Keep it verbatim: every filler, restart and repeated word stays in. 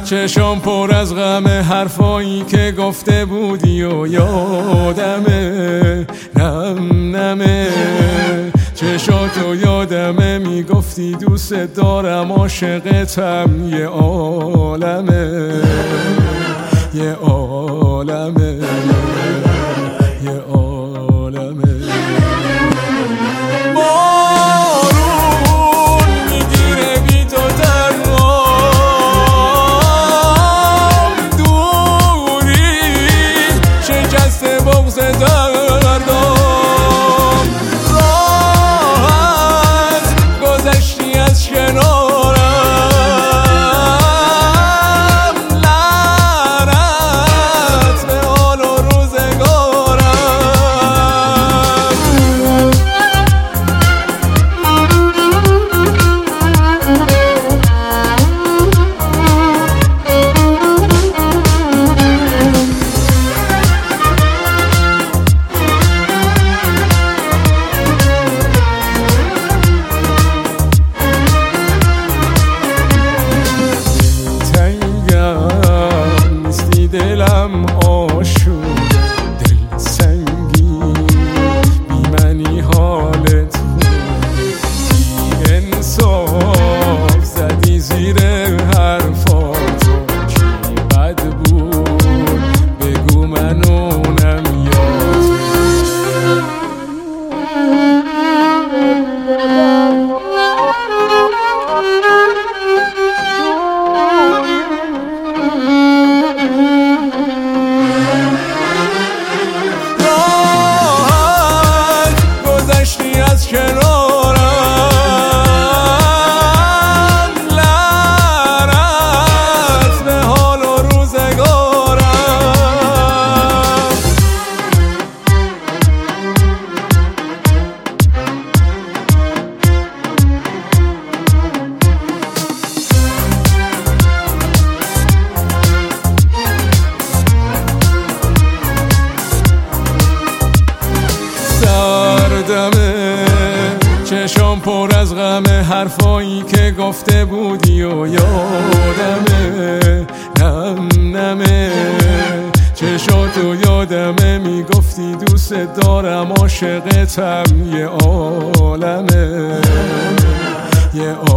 چشم پر از غم حرفایی که گفته بودی و یادمه نم نمه چشاتو یادمه میگفتی دوست دارم عاشقتم یه عالمه یه عالمه یه عالمه بارون میگیره بی تو تنهام دوری شکست بغض دردام راحت گذشتی از کنارم لعنت به حال و روزگارم دلم آشود دل سنگی بی منی حالت خوب بی انصاف زدی زیر حرفاتو کی بد بود بگو من اونم یاد از کنارم لعنت به حال و روزگارم سردمه چشم پر از غم حرفایی که گفته بودی و یادمه نم نمه چشاتو یادمه میگفتی دوست دارم عاشقتم یه عالمه یه